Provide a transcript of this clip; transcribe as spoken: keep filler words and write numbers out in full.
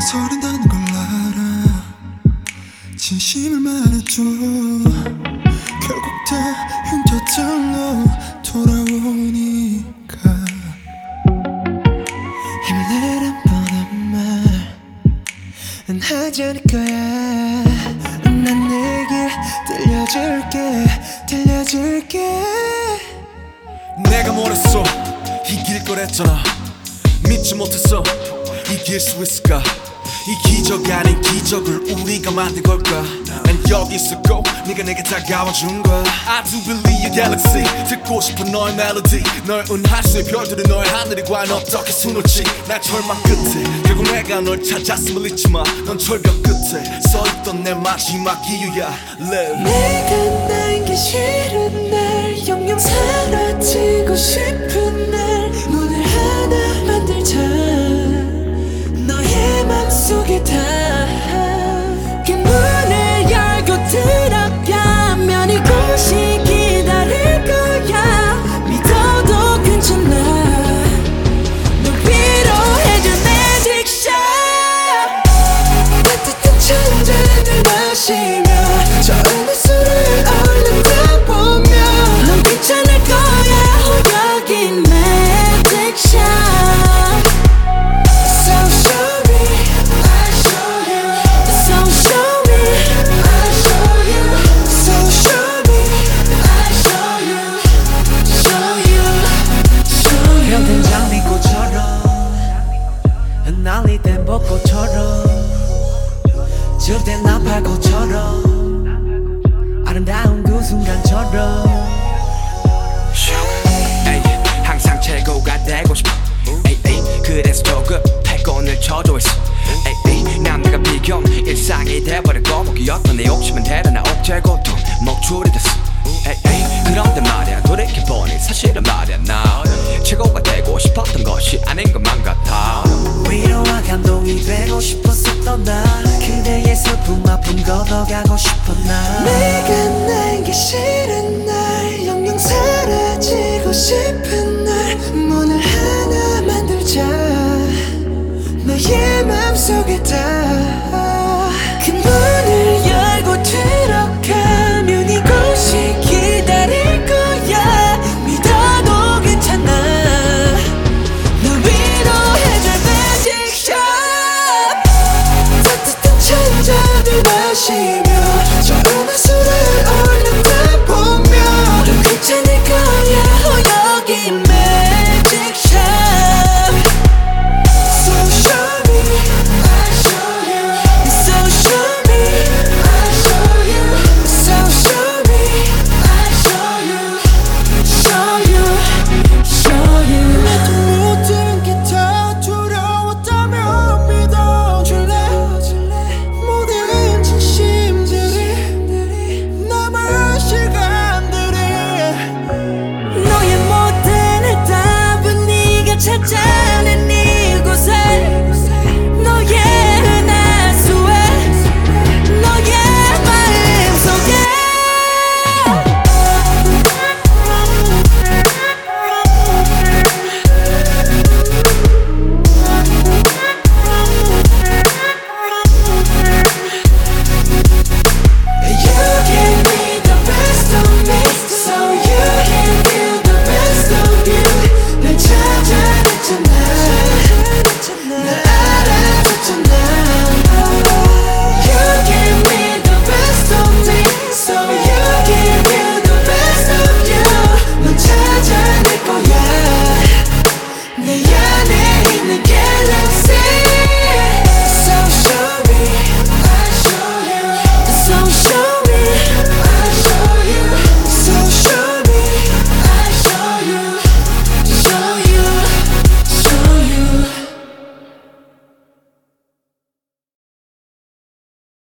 망설인다는 걸 알아. 진심을 말해줘. 결국 다 흉터절로 돌아오니까. 힘내란 뻔한 말은 하지 않을 거야. 난 내게 들려줄게 들려줄게. 내가 뭐랬어? 이길 거랬잖아. 믿지 못했어. 이길 수 있을까? 이 기적 아닌 기적을 우리가 만든 걸까? 난 여기 있었고 네가 내게 다가와준 거야. I do believe your galaxy. 듣고 싶은 너의 멜로디. 널 은할 수의 별들은 너의 하늘이 과연 어떻게 수놓지. 날 절망 끝에 결국 내가 널 찾았음을 잊지마. 넌 철벽 끝에 서있던 내 마지막 이유야. Live. 내가 남기 싫은 날 영영 사라지고 싶은 날 문을 하나 만들자. 너의 맘속에 다 그 문을 열고 들어가면 이곳이 기다릴 거야. 믿어도 괜찮아. 널 위로해줄 magic shot. 따뜻한 찬잔을 마시며 저음의 술을 얼른 타보며 넌 괜찮을 거야. 여기 magic shot. So show me, I show you. So show me, I show you. So show me, I show you. Show you, show you. 병든 장미꽃처럼 흩날리던 벚꽃처럼 줄된 나팔꽃처럼 아름다운 그 순간처럼 에이, 항상 최고가 되고 싶어. 에이, 에이, 그래서 조급해 곤을 쳐줘 있어. 에이, 에이, 남들과 비교는 일상이 돼버리고 목이었던 내 욕심은 대단한 억제 고통 목줄이 됐어. 에이, 에이, 그런데 말야 돌이켜보니 사실은 말야 나 최고가 되고 싶었던 것이 아닌 것만 같아. 위로와 감동이 되고 싶었었던 나 그대의 슬픔 아픔 걷어가고 싶어 나. 내가 남기 싫은 날 영영 사라지고 싶은 날 문을 하나 만들자. 너의 맘속에 다 그 문을 열고 들어가면 이곳이 기다릴 거야. 믿어도 괜찮아. 널 위로해줄 magic shot. 따뜻한 찬잔을 마시며 저음의 술을 얼른 타보며 넌 괜찮을 거야. 여기 magic shot. So show me, I show you. So show me, I show you. So show me, I show you. Show you, show you. 나도 모든 게 다 두려웠다면 믿어줄래. 모든 진심들이 남은 시간들이 너의 모든 해답은 네가 찾아.